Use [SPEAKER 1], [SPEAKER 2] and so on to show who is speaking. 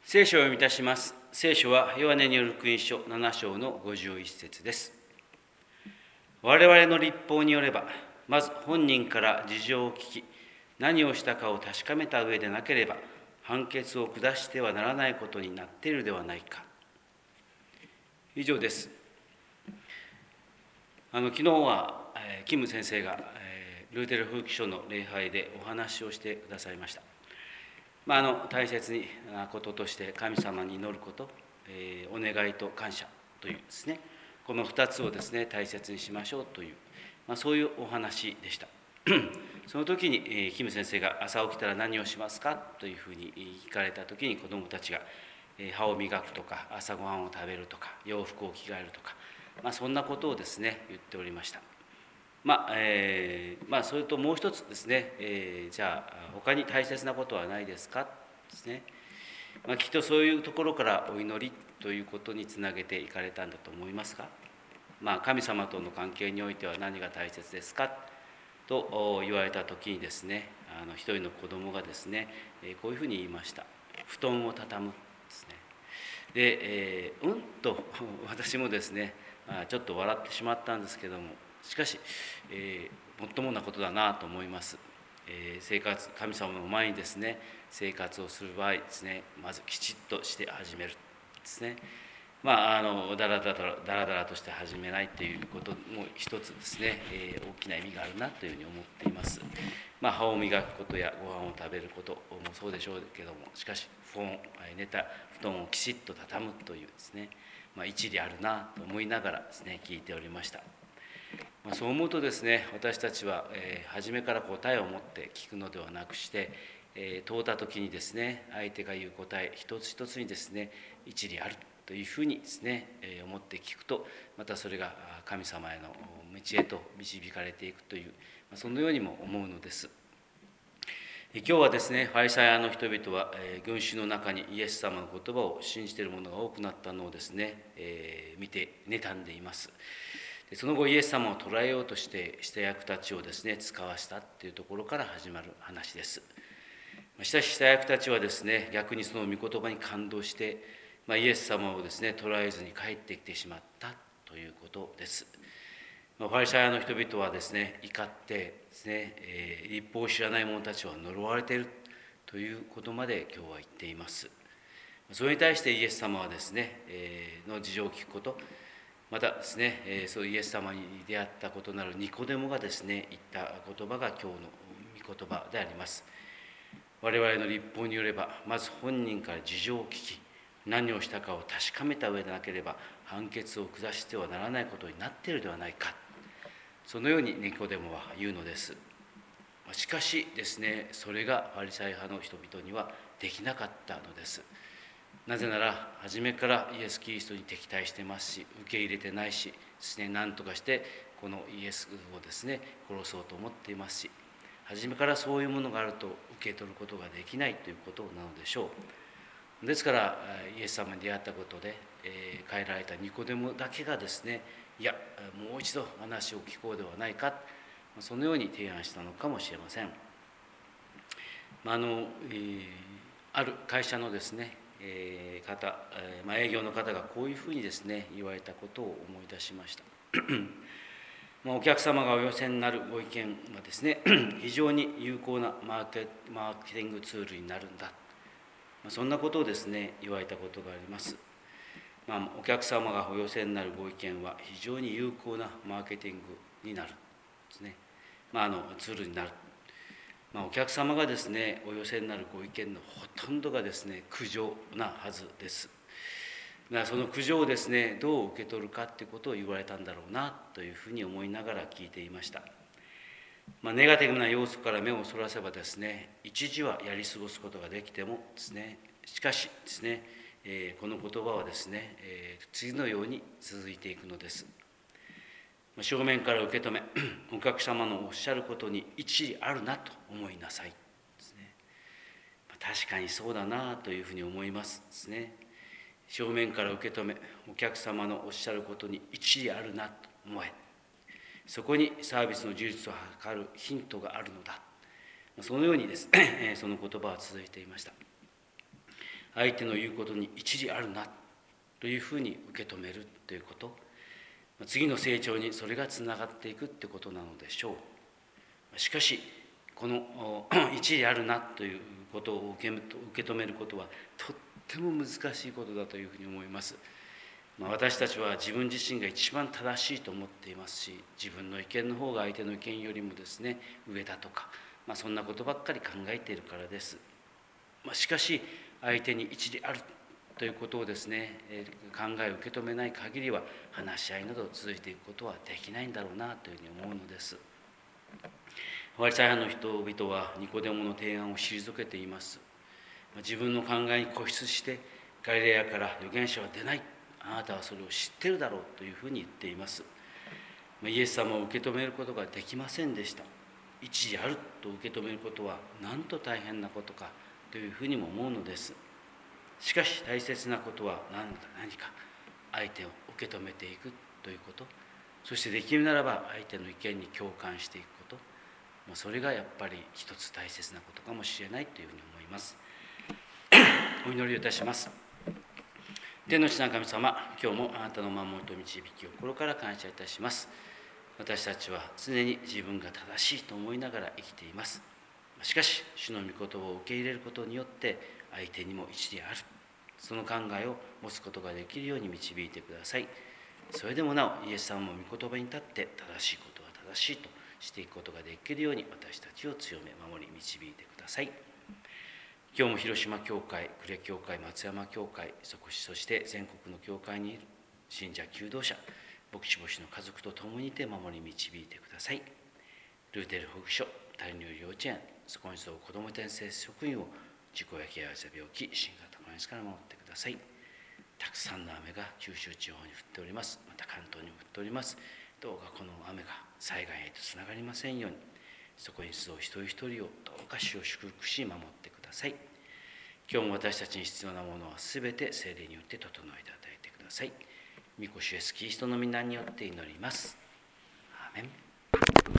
[SPEAKER 1] 聖書を読みいたします。聖書はヨハネによる福音書7章の51節です。我々の律法によれば、まず本人から事情を聞き、何をしたかを確かめた上でなければ、判決を下してはならないことになっているではないか。以上です。昨日は、キム先生が、ルーテル風紀書の礼拝でお話をしてくださいました。大切なこととして神様に祈ること、お願いと感謝というですね、この2つをですね大切にしましょうという、そういうお話でした。その時に、キム先生が朝起きたら何をしますかというふうに聞かれた時に、子どもたちが歯を磨くとか朝ごはんを食べるとか洋服を着替えるとか、そんなことをですね言っておりました。それともう一つですね、じゃあ他に大切なことはないですかですね。きっとそういうところからお祈りということにつなげていかれたんだと思いますが、神様との関係においては何が大切ですかと言われた時にですね、一人の子供がですね、こういうふうに言いました。布団を畳むですね。で、と私もですね、ちょっと笑ってしまったんですけども、しかし、もっともなことだなと思います。神様の前にですね生活をする場合ですね、まずきちっとして始めるですね。だらだらとして始めないということも一つですね、大きな意味があるなというふうに思っています。歯を磨くことやご飯を食べることもそうでしょうけども、しかし寝た布団をきちっと畳むというですね、一理あるなと思いながらですね聞いておりました。そう思うとですね、私たちは初めから答えを持って聞くのではなくして、問うた時にですね、相手が言う答え一つ一つにですね一理あるというふうにですね思って聞くと、またそれが神様への道へと導かれていくという、そのようにも思うのです。今日はですね、ファリサイ派の人々は群衆の中にイエス様の言葉を信じている者が多くなったのをですね、見て妬んでいます。その後イエス様を捕らえようとして下役たちをですね使わしたというところから始まる話です。しかし下役たちはですね逆にその御言葉に感動して、イエス様をですね捕らえずに帰ってきてしまったということです。ファリサイ派の人々はですね怒ってですね、律法を知らない者たちは呪われているということまで今日は言っています。それに対してイエス様はですね、の事情を聞くこと、またですね、そういうイエス様に出会ったことなるニコデモがですね言った言葉が今日の御言葉であります。我々の律法によれば、まず本人から事情を聞き、何をしたかを確かめた上でなければ判決を下してはならないことになっているではないか、そのようにニコデモは言うのです。しかしですね、それがファリサイ派の人々にはできなかったのです。なぜなら初めからイエス・キリストに敵対してますし、受け入れてないしですね、何とかしてこのイエスをですね殺そうと思っていますし、初めからそういうものがあると受け取ることができないということなのでしょう。ですからイエス様に出会ったことで、変えられたニコデモだけがですね、いやもう一度話を聞こうではないか、そのように提案したのかもしれません。ある会社のですね方、営業の方がこういうふうにですね言われたことを思い出しました。お客様がお寄せになるご意見はですね非常に有効なマーケティングツールになるんだ、そんなことをですね言われたことがあります。お客様がお寄せになるご意見は非常に有効なマーケティングになるですね、ツールになる。お客様がですねお寄せになるご意見のほとんどがですね苦情なはずです。その苦情をですねどう受け取るかということを言われたんだろうなというふうに思いながら聞いていました。ネガティブな要素から目をそらせばですね、一時はやり過ごすことができてもですね、しかしですね、この言葉はですね、次のように続いていくのです。正面から受け止め、お客様のおっしゃることに一理あるなと思いなさいですね。確かにそうだなというふうに思いますですね。正面から受け止め、お客様のおっしゃることに一理あるなと思え、そこにサービスの充実を図るヒントがあるのだ、そのようにですねその言葉は続いていました。 相手の言うことに一理あるなというふうに受け止めるということ、次の成長にそれがつながっていくってことなのでしょう。しかしこの一理あるなということを受け止めることはとっても難しいことだというふうに思います。私たちは自分自身が一番正しいと思っていますし、自分の意見の方が相手の意見よりもですね上だとか、そんなことばっかり考えているからです。しかし相手に一理あるということをですね考えを受け止めない限りは話し合いなど続いていくことはできないんだろうなというふうに思うのです。法利サイ派の人々はニコデモの提案を退けています。自分の考えに固執してガリレアから預言者は出ない、あなたはそれを知っているだろうというふうに言っています。イエス様を受け止めることができませんでした。一理あると受け止めることはなんと大変なことかというふうにも思うのです。しかし大切なことは何か相手を受け止めていくということ、そしてできるならば相手の意見に共感していくこと、それがやっぱり一つ大切なことかもしれないというふうに思います。お祈りをいたします。天の地の神様、今日もあなたの守りと導きを心から感謝いたします。私たちは常に自分が正しいと思いながら生きています。しかし主の御言葉を受け入れることによって相手にも一理ある、その考えを持つことができるように導いてください。それでもなおイエス様も御言葉に立って正しいことは正しいとしていくことができるように私たちを強め守り導いてください。今日も広島教会、呉教会、松山教会、そして全国の教会にいる信者求道者、牧師牧師の家族と共にいて守り導いてください。ルーテル保育所、タリニュー幼稚園、そこに住む子ども転生職員を事故や怪我や病気、新型コロナから守ってください。たくさんの雨が九州地方に降っております。また関東にも降っております。どうかこの雨が災害へとつながりませんように、そこに住む一人一人をどうか主を祝福し守ってください。今日も私たちに必要なものはすべて聖霊によって整えて与えてください。御子主イエスキリストの皆によって祈ります。アーメン。